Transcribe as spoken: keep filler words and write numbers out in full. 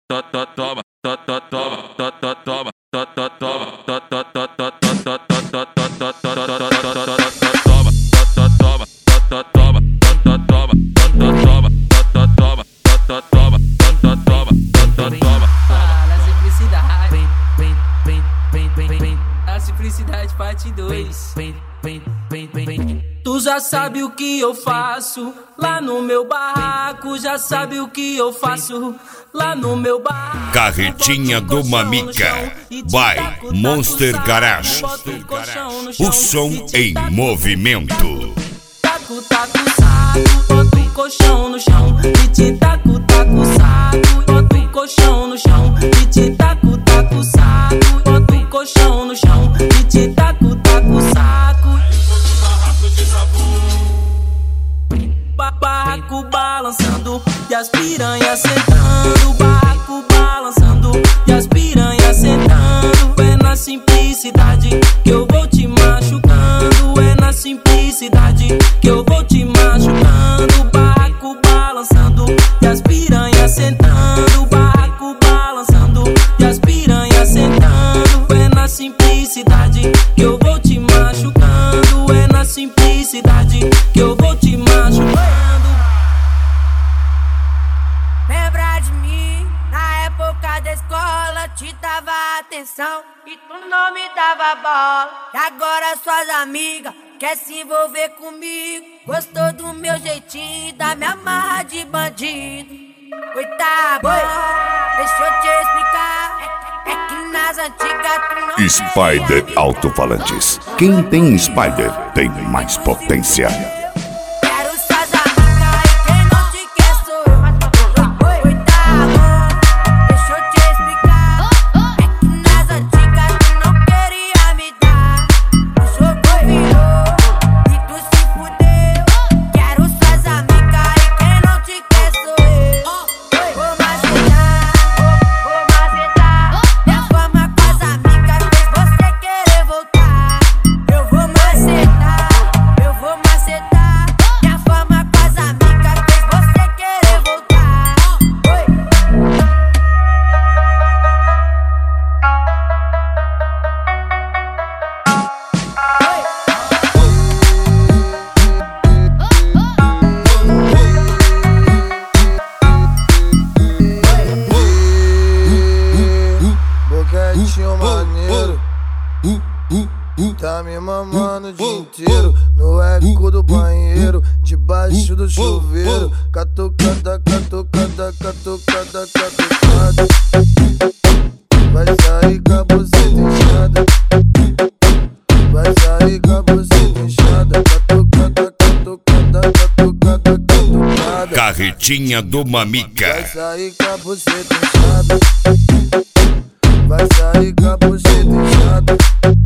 toma, toma, toma, toma, Simplicidade parte dois. Tu já sabe o que eu faço lá no meu barraco, já sabe o que eu faço lá no meu barraco. Carretinha do Mamica by Monster Garage. O som em movimento. Taco, taco, saco, bota o colchão no chão e te taco, taco, saco, bota o colchão no chão e te taco, taco, saco, bota o colchão no chão e te taco, taco, saco. Barraco balançando e as piranhas sentando, barraco balançando e as piranhas sentando. É na simplicidade que eu vou te machucando, é na simplicidade que eu vou te machucando. Barraco balançando e as piranhas sentando, barraco balançando e as piranhas sentando. É na simplicidade que eu vou te machucando, é na simplicidade que eu vou te machucando. Lembra de mim, na época da escola te dava atenção e tu não me dava bola. E agora suas amigas quer se envolver comigo, gostou do meu jeitinho, da minha marra de bandido. Oi, tá bom, deixa eu te explicar, é que nas antigas tu não Spider Alto-Falantes. Quem tem Spider tem mais potência. Maneiro, tá me mamando o dia inteiro no eco do banheiro, debaixo do chuveiro. Catucada, catucada, catucada, catucada. Vai sair com a buceta inchada, vai sair com a buceta inchada. Catucada, catucada, catucada, catucada. Carretinha do Mamica. Vai sair com a buceta inchada, vai sair com a buceta inchada.